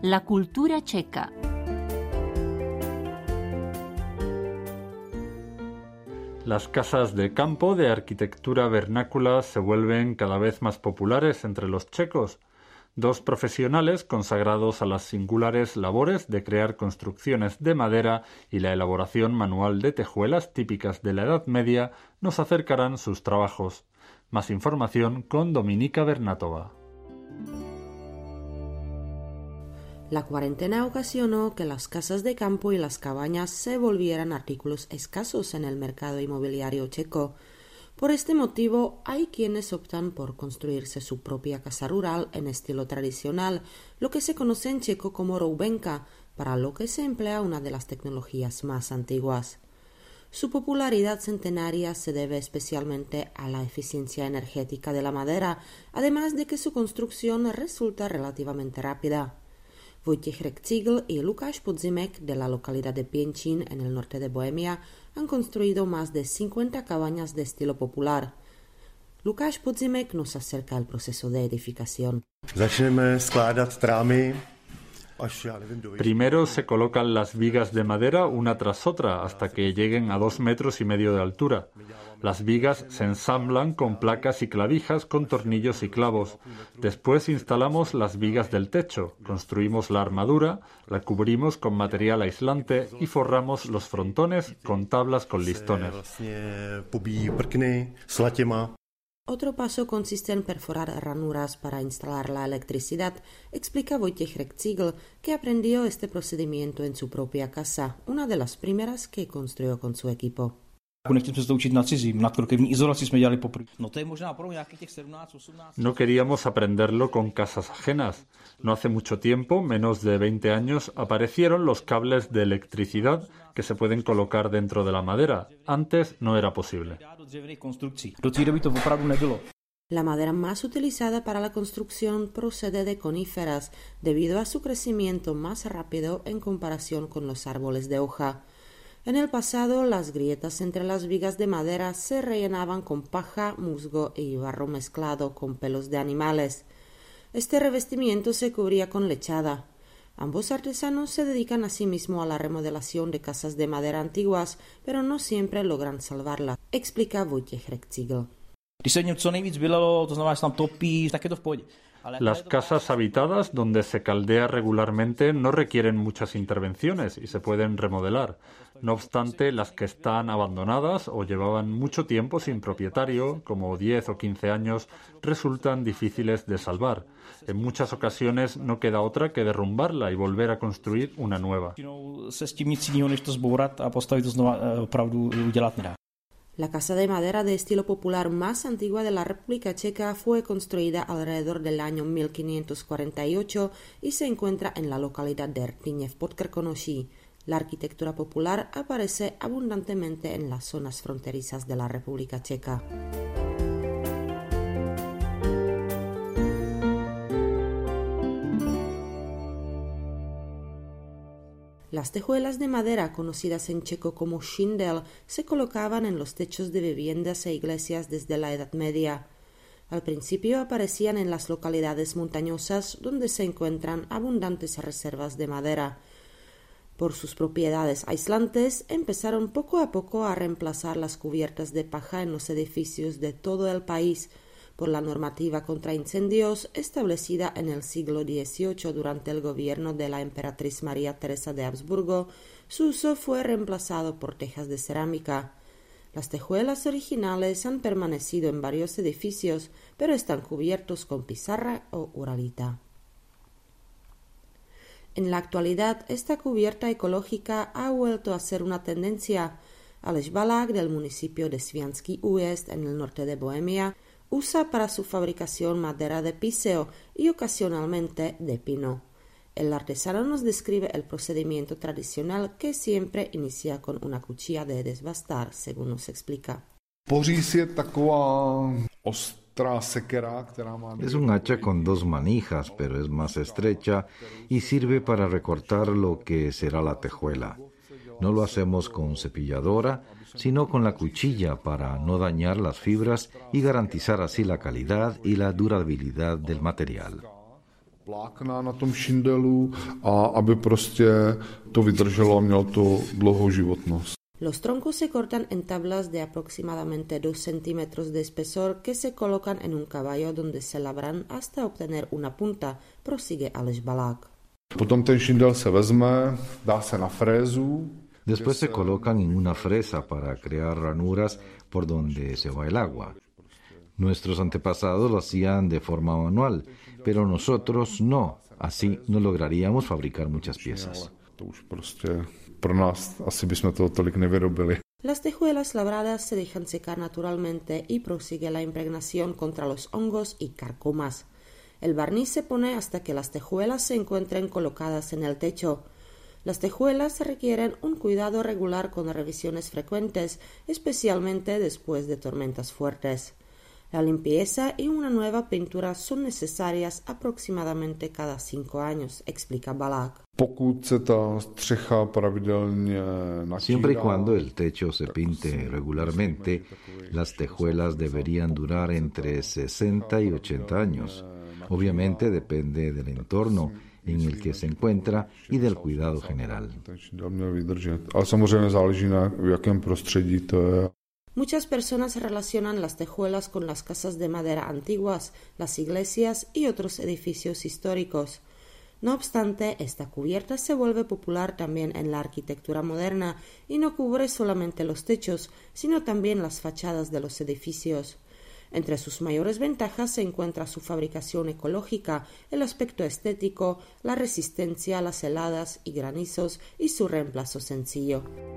La cultura checa. Las casas de campo de arquitectura vernácula se vuelven cada vez más populares entre los checos. Dos profesionales consagrados a las singulares labores de crear construcciones de madera y la elaboración manual de tejuelas típicas de la Edad Media nos acercarán sus trabajos. Más información con Dominika Bernatova. La cuarentena ocasionó que las casas de campo y las cabañas se volvieran artículos escasos en el mercado inmobiliario checo. Por este motivo, hay quienes optan por construirse su propia casa rural en estilo tradicional, lo que se conoce en checo como roubenka, para lo que se emplea una de las tecnologías más antiguas. Su popularidad centenaria se debe especialmente a la eficiencia energética de la madera, además de que su construcción resulta relativamente rápida. Wojciech Rekcigl y Lukáš Podzimek, de la localidad de Pěčín, en el norte de Bohemia, han construido más de 50 cabañas de estilo popular. Lukáš Podzimek nos acerca al proceso de edificación. Začneme skládat trámy. Primero se colocan las vigas de madera una tras otra hasta que lleguen a 2,5 metros de altura. Las vigas se ensamblan con placas y clavijas con tornillos y clavos. Después instalamos las vigas del techo, construimos la armadura, la cubrimos con material aislante y forramos los frontones con tablas con listones. Otro paso consiste en perforar ranuras para instalar la electricidad, explica Wojciech Rekcigl, que aprendió este procedimiento en su propia casa, una de las primeras que construyó con su equipo. No queríamos aprenderlo con casas ajenas. No hace mucho tiempo, menos de 20 años, aparecieron los cables de electricidad que se pueden colocar dentro de la madera. Antes no era posible. La madera más utilizada para la construcción procede de coníferas, debido a su crecimiento más rápido en comparación con los árboles de hoja. En el pasado, las grietas entre las vigas de madera se rellenaban con paja, musgo y barro mezclado con pelos de animales. Este revestimiento se cubría con lechada. Ambos artesanos se dedican asimismo a la remodelación de casas de madera antiguas, pero no siempre logran salvarlas, explica Wojciech Rekcigl. Las casas habitadas donde se caldea regularmente no requieren muchas intervenciones y se pueden remodelar. No obstante, las que están abandonadas o llevaban mucho tiempo sin propietario, como 10 o 15 años, resultan difíciles de salvar. En muchas ocasiones no queda otra que derrumbarla y volver a construir una nueva. La casa de madera de estilo popular más antigua de la República Checa fue construida alrededor del año 1548 y se encuentra en la localidad de Rtýněv pod Krkonoší. La arquitectura popular aparece abundantemente en las zonas fronterizas de la República Checa. Las tejuelas de madera, conocidas en checo como šindel, se colocaban en los techos de viviendas e iglesias desde la Edad Media. Al principio aparecían en las localidades montañosas donde se encuentran abundantes reservas de madera. Por sus propiedades aislantes, empezaron poco a poco a reemplazar las cubiertas de paja en los edificios de todo el país, por la normativa contra incendios establecida en el siglo XVIII durante el gobierno de la emperatriz María Teresa de Habsburgo. Su uso fue reemplazado por tejas de cerámica. Las tejuelas originales han permanecido en varios edificios, pero están cubiertos con pizarra o uralita. En la actualidad, esta cubierta ecológica ha vuelto a ser una tendencia. Aleš Balák, del municipio de Svianský Újezd, en el norte de Bohemia, usa para su fabricación madera de píseo y ocasionalmente de pino. El artesano nos describe el procedimiento tradicional que siempre inicia con una cuchilla de desbastar, según nos explica. Es un hacha con 2 manijas, pero es más estrecha y sirve para recortar lo que será la tejuela. No lo hacemos con cepilladora, sino con la cuchilla para no dañar las fibras y garantizar así la calidad y la durabilidad del material. Vlákna na tom šindelu a aby prostě to vydrželo a mělo to dlouhou životnost. Los troncos se cortan en tablas de aproximadamente 2 centímetros de espesor que se colocan en un caballo donde se labran hasta obtener una punta, prosigue Aleš Balák. Potom ten šindel se vezme, dá se na frézu. Después se colocan en una fresa para crear ranuras por donde se va el agua. Nuestros antepasados lo hacían de forma manual, pero nosotros no. Así no lograríamos fabricar muchas piezas. To už prostě pro nás asi bychom toho tolik nevyrobili. Las tejuelas labradas se dejan secar naturalmente y prosigue la impregnación contra los hongos y carcomas. El barniz se pone hasta que las tejuelas se encuentren colocadas en el techo. Las tejuelas requieren un cuidado regular con revisiones frecuentes, especialmente después de tormentas fuertes. La limpieza y una nueva pintura son necesarias aproximadamente cada 5 años, explica Balák. Pokud se ta střecha pravidelně natírá, Siempre y cuando el techo se pinte regularmente, las tejuelas deberían durar entre 60 y 80 años. Obviamente depende del entorno en el que se encuentra y del cuidado general. ten šindel měl vydržet. Ale samozřejmě záleží na v jakém prostředí to je. Muchas personas relacionan las tejuelas con las casas de madera antiguas, las iglesias y otros edificios históricos. No obstante, esta cubierta se vuelve popular también en la arquitectura moderna y no cubre solamente los techos, sino también las fachadas de los edificios. Entre sus mayores ventajas se encuentra su fabricación ecológica, el aspecto estético, la resistencia a las heladas y granizos y su reemplazo sencillo.